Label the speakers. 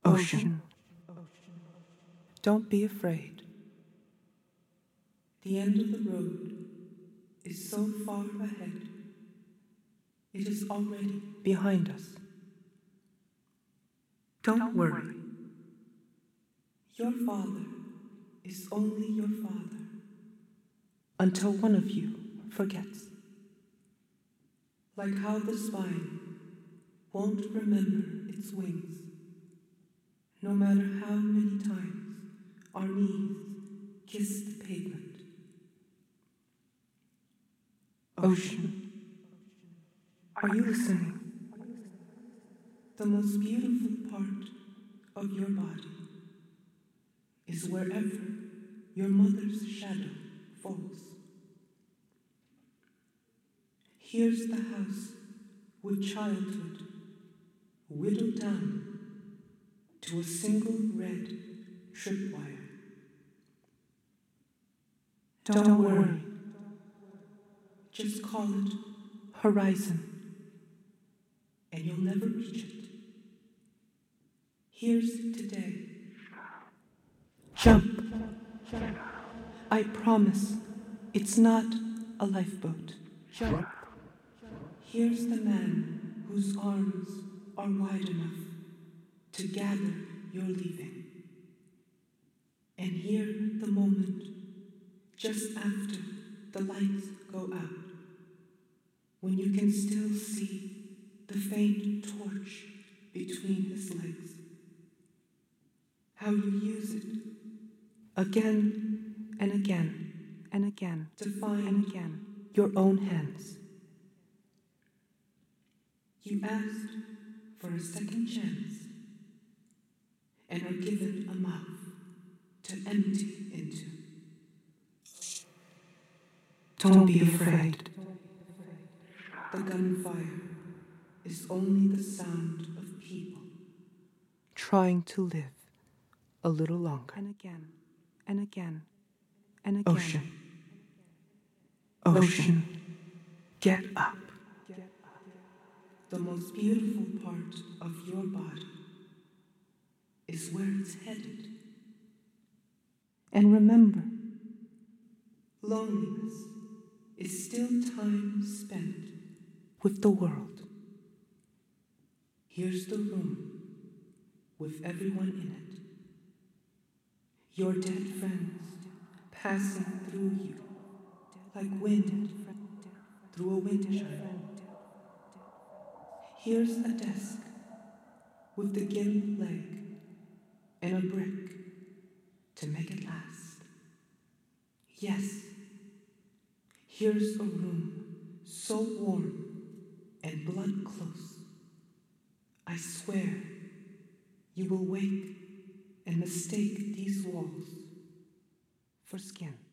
Speaker 1: Ocean. Don't be afraid. The end of the road is so far ahead. It is already behind us. Don't worry. Your father is only your father until one of you forgets. Like how the spine won't remember its wings, no matter how many times our knees kiss the pavement. Ocean, are you listening? The most beautiful part of your body is wherever your mother's shadow falls. Here's the house with childhood whittled down to a single red tripwire. Don't worry. Just call it horizon, and you'll never reach it. Here's today. Jump. I promise it's not a lifeboat. Jump. Here's the man whose arms are wide enough to gather your leaving. And hear the moment just after the lights go out, when you can still see the faint torch between his legs. How you use it again and again and again to find your own hands. You asked for a second chance and are given a mouth to empty into. Don't be afraid. The gunfire is only the sound of people trying to live a little longer. And again, and again, and again. Ocean. Ocean, get up. The most beautiful part of your body is where it's headed. And remember, loneliness is still time spent with the world. Here's the room with everyone in it. Your dead friends passing through you like wind through a windchime. Here's a desk with the gimp leg and a brick to make it last. Yes, here's a room so warm and blood close. I swear you will wake and mistake these walls for skin.